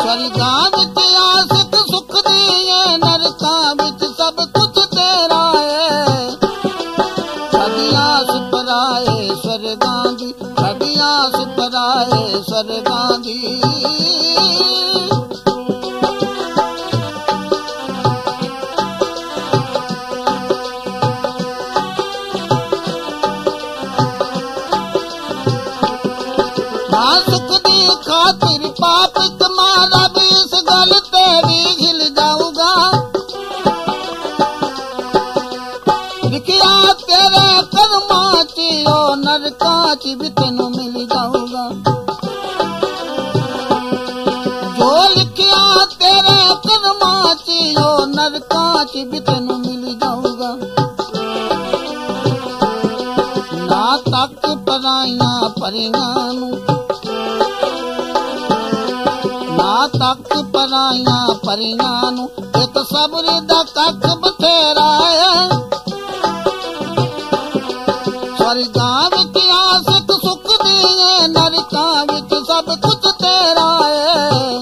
स्वर्गां विच आसिक सुख दिए, नरकां विच सब कुछ तेरा है। छड़िया सुपराए स्वर्गां दी, छड़िया सुपराए स्वर्गां दी। सुख दी खातिर पाप कमाना भी इस गल ते भी हिल जाऊगा। लिखिया तेरे कर्मां च ओ नरकां च भी तेनू मिल जाऊगा। जो लिखिया तेरे कर्मां च ओ नरकां च भी तेनू मिल जाऊगा। ना तक पराइयां परियां नू, ना तक पराइयां परियां नू, एक सबरी दा कख बथेरा है। स्वर्गां विच आसिक सुख दिए, नरकां विच सब कुछ तेरा है।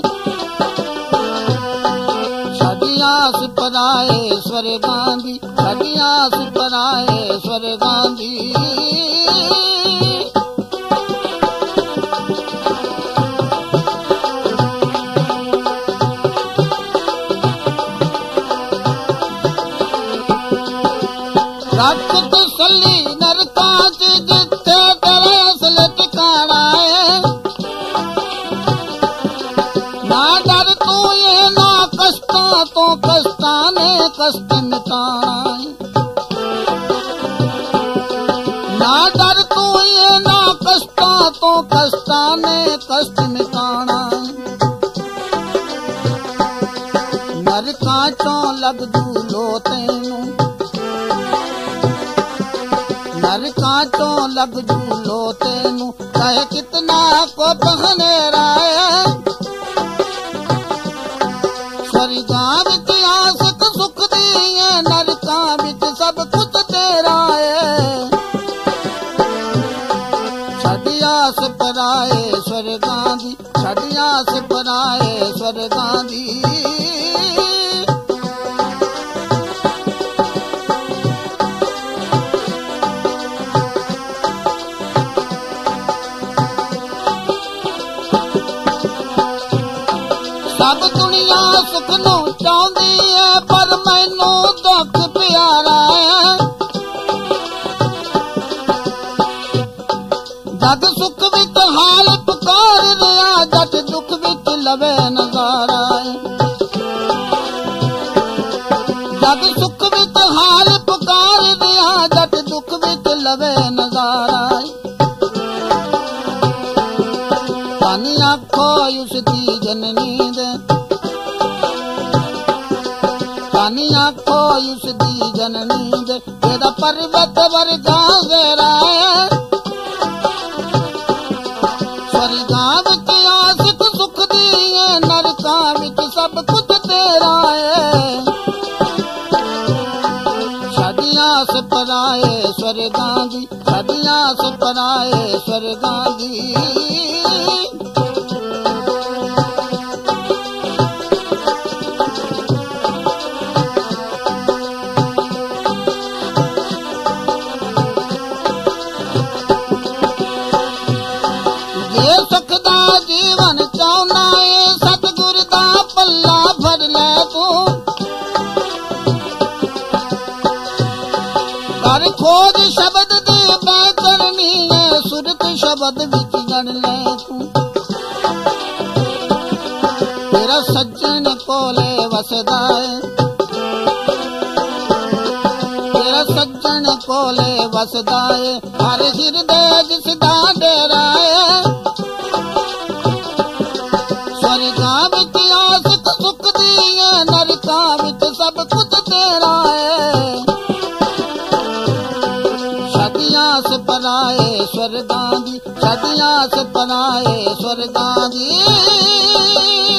छड़िया सुपराए स्वर्गां दी, छड़िया सुपराए स्वर्गां दी। रख तसल्ली नरकां च जिथे तेरे असल ठिकाना है। ना डर तू ये ना कष्टां तो, कष्टां ने कष्ट मिटाना है। ना डर तू ये ना कष्टां तो, कष्टां ने कष्ट मिटाना है। नरकां चों लग जूलो तैनू, नरकां चों लग जूलो तेनू, कहे कितना को पहनेरा है। स्वर्गां विच आसिक सुख दिए, नरकां विच सब कुछ तेरा है। छड़िया सुपराए स्वर्गां दी, छड़िया सुपराए स्वर्गां दी। सब दुनिया सुख नू चाहती है, पर मैनू दुख प्यारा है। जग सुख विच हाल पुकार दिया, जट दुख विच लवे नजारा है। जग सुख विच हाल पुकार दिया, जट दुख विच लवे नजारा है। पानी आखो उसदी जननी दे, पानी आखो उसदी जननी दे, तेरा पर्वत वर्गा वेरा है। स्वर्गां विच आसिक सुख दिए, नरकां विच सब कुछ तेरा है। छड़िया सुपराए स्वर्गां दी, छड़िया सुपराए स्वर्गां दी। जे सुख दा जीवन चाहना है, सतगुर दा पल्ला भर ले तू। कर खोज शब्द दी मैं करनी है, सुरत शब्द विच गण ले तू। तेरा सज्जन कोले वसदा है, तेरा सज्जन कोले वसदा है। हर हिरदे जिसदा डेरा है। स्वर्गां विच आसिक सुख दिए, नरकां विच सब कुछ तेरा है। छड़िया सुपराए स्वर्गां दी, छड़िया सुपराए स्वर्गां दी।